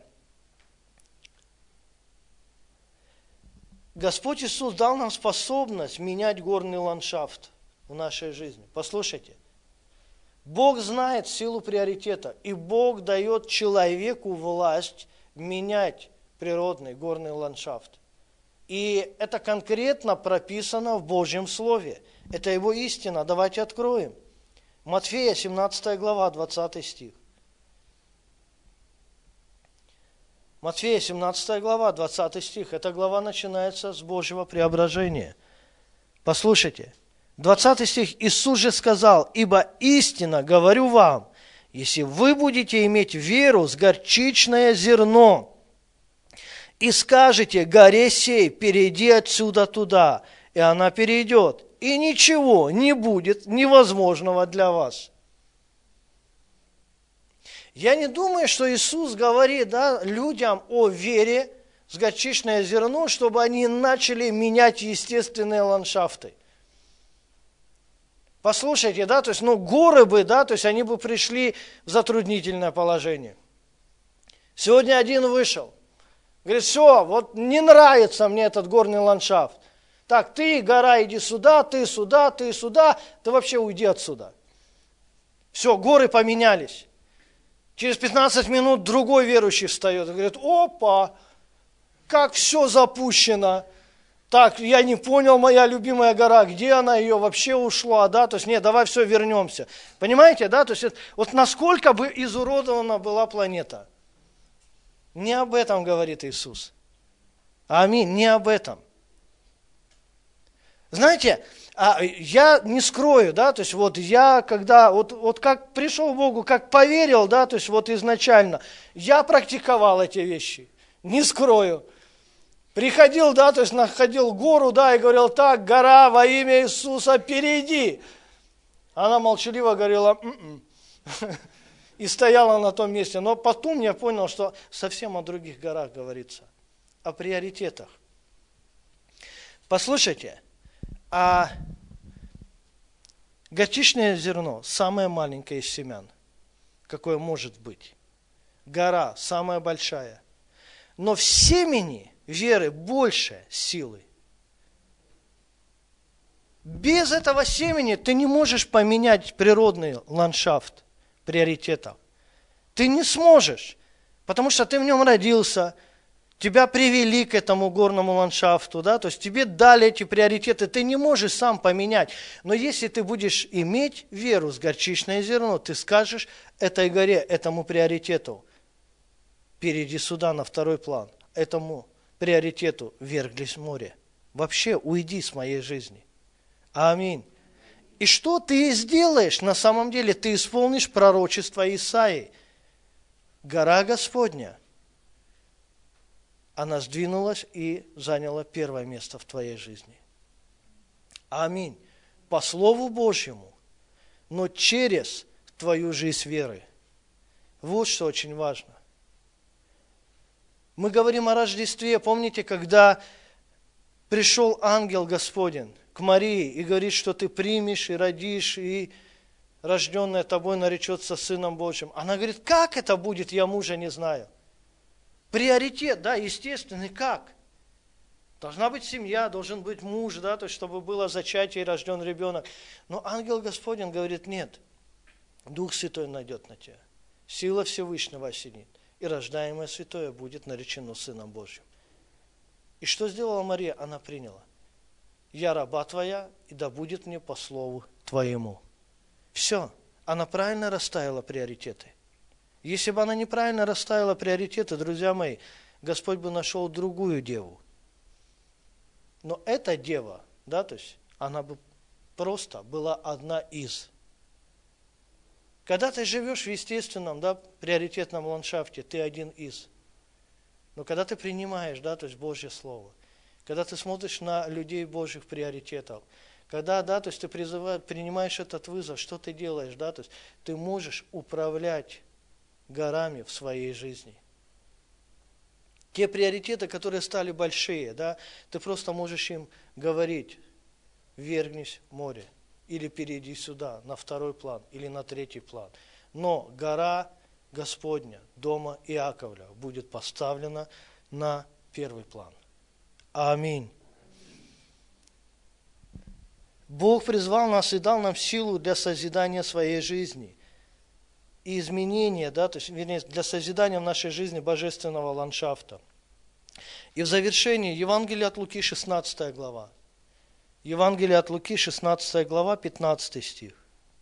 Господь Иисус дал нам способность менять горный ландшафт в нашей жизни. Послушайте, Бог знает силу приоритета, и Бог дает человеку власть менять природный горный ландшафт. И это конкретно прописано в Божьем Слове. Это Его истина. Давайте откроем. Матфея, 17 глава, 20 стих. Матфея, 17 глава, 20 стих. Эта глава начинается с Божьего преображения. Послушайте. 20 стих. Иисус же сказал: «Ибо истинно говорю вам, если вы будете иметь веру с горчичное зерно, и скажете горе сей, перейди отсюда туда, и она перейдет, и ничего не будет невозможного для вас». Я не думаю, что Иисус говорит, да, людям о вере с горчичное зерно, чтобы они начали менять естественные ландшафты. Послушайте, да, то есть, горы бы, да, то есть они бы пришли в затруднительное положение. Сегодня один вышел, говорит: все, вот не нравится мне этот горный ландшафт. Так, ты, гора, иди сюда, ты сюда, ты сюда, ты вообще уйди отсюда. Все, горы поменялись. Через 15 минут другой верующий встает и говорит: опа, как все запущено. Так, я не понял, моя любимая гора, где она, ее вообще ушла, да, то есть, нет, давай все, вернемся. Понимаете, да, то есть, вот насколько бы изуродована была планета. Не об этом говорит Иисус. Аминь, не об этом. Знаете, я не скрою, да, то есть, вот я, когда, вот как пришел к Богу, как поверил, да, то есть, вот изначально, я практиковал эти вещи, не скрою. Приходил, да, то есть находил гору, да, и говорил: так, гора, во имя Иисуса, перейди. Она молчаливо говорила: и стояла на том месте. Но потом я понял, что совсем о других горах говорится, о приоритетах. Послушайте, горчичное зерно самое маленькое из семян, какое может быть. Гора самая большая. Но в семени веры больше силы. Без этого семени ты не можешь поменять природный ландшафт приоритетов. Ты не сможешь, потому что ты в нем родился, тебя привели к этому горному ландшафту, да, то есть тебе дали эти приоритеты, ты не можешь сам поменять. Но если ты будешь иметь веру с горчичное зерно, ты скажешь этой горе, этому приоритету: перейди сюда на второй план, этому приоритету верглись в море. Вообще уйди с моей жизни. Аминь. И что ты сделаешь? На самом деле ты исполнишь пророчество Исаии. Гора Господня, она сдвинулась и заняла первое место в твоей жизни. Аминь. По Слову Божьему, но через твою жизнь веры. Вот что очень важно. Мы говорим о Рождестве. Помните, когда пришел ангел Господень к Марии и говорит, что ты примешь и родишь, и рожденное тобой наречется Сыном Божьим. Она говорит: как это будет, я мужа не знаю. Приоритет, да, естественный, как? Должна быть семья, должен быть муж, да, то есть, чтобы было зачатие и рожден ребенок. Но ангел Господень говорит: нет, Дух Святой найдет на тебя, сила Всевышнего осенит, и рождаемое святое будет наречено Сыном Божьим. И что сделала Мария? Она приняла: я раба твоя, и да будет мне по слову твоему. Все, она правильно расставила приоритеты. Если бы она неправильно расставила приоритеты, друзья мои, Господь бы нашел другую деву. Но эта дева, да, то есть она бы просто была одна из. Когда ты живешь в естественном, да, приоритетном ландшафте, ты один из. Но когда ты принимаешь, да, то есть Божье Слово, когда ты смотришь на людей Божьих приоритетов, когда, да, то есть ты принимаешь этот вызов, что ты делаешь, да, то есть ты можешь управлять горами в своей жизни. Те приоритеты, которые стали большие, да, ты просто можешь им говорить: ввергнись в море, или перейди сюда, на второй план, или на третий план. Но гора Господня, дома Иаковля, будет поставлена на первый план. Аминь. Бог призвал нас и дал нам силу для созидания своей жизни и изменения, да, то есть, вернее, для созидания в нашей жизни божественного ландшафта. И в завершении Евангелие от Луки, 16 глава. Евангелие от Луки, 16 глава, 15 стих.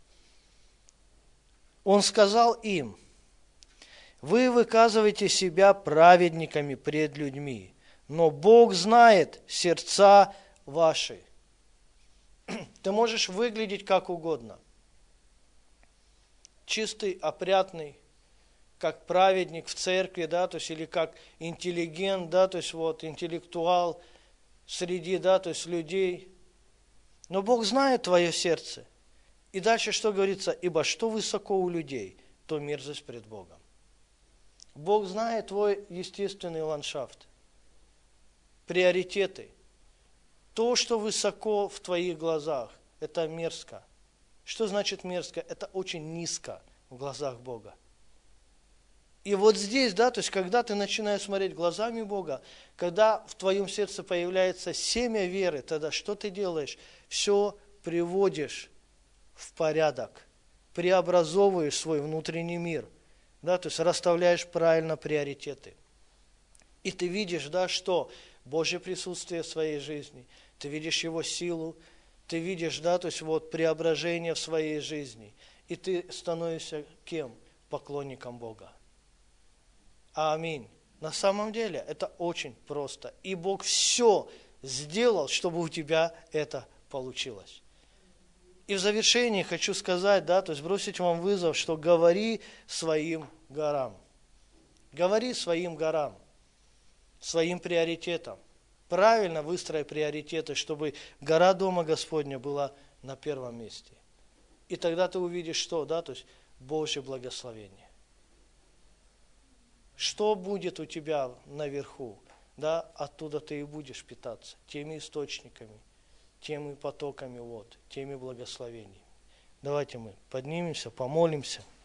Он сказал им: вы выказываете себя праведниками пред людьми, но Бог знает сердца ваши. Ты можешь выглядеть как угодно. Чистый, опрятный, как праведник в церкви, да, то есть, или как интеллигент, да, то есть вот интеллектуал среди, да, то есть людей. Но Бог знает твое сердце. И дальше что говорится? Ибо что высоко у людей, то мерзость пред Богом. Бог знает твой естественный ландшафт, приоритеты. То, что высоко в твоих глазах, это мерзко. Что значит мерзко? Это очень низко в глазах Бога. И вот здесь, да, то есть когда ты начинаешь смотреть глазами Бога, когда в твоем сердце появляется семя веры, тогда что ты делаешь? Все приводишь в порядок, преобразовываешь свой внутренний мир, да, то есть расставляешь правильно приоритеты. И ты видишь, да, что Божье присутствие в своей жизни, ты видишь Его силу, ты видишь, да, то есть вот преображение в своей жизни, и ты становишься кем? Поклонником Бога. Аминь. На самом деле это очень просто. И Бог все сделал, чтобы у тебя это получилось. И в завершении хочу сказать, да, то есть бросить вам вызов, что говори своим горам. Говори своим горам, своим приоритетам. Правильно выстрой приоритеты, чтобы гора Дома Господня была на первом месте. И тогда ты увидишь что, да, то есть Божье благословение. Что будет у тебя наверху, да, оттуда ты и будешь питаться теми источниками, теми потоками вод, теми благословениями. Давайте мы поднимемся, помолимся.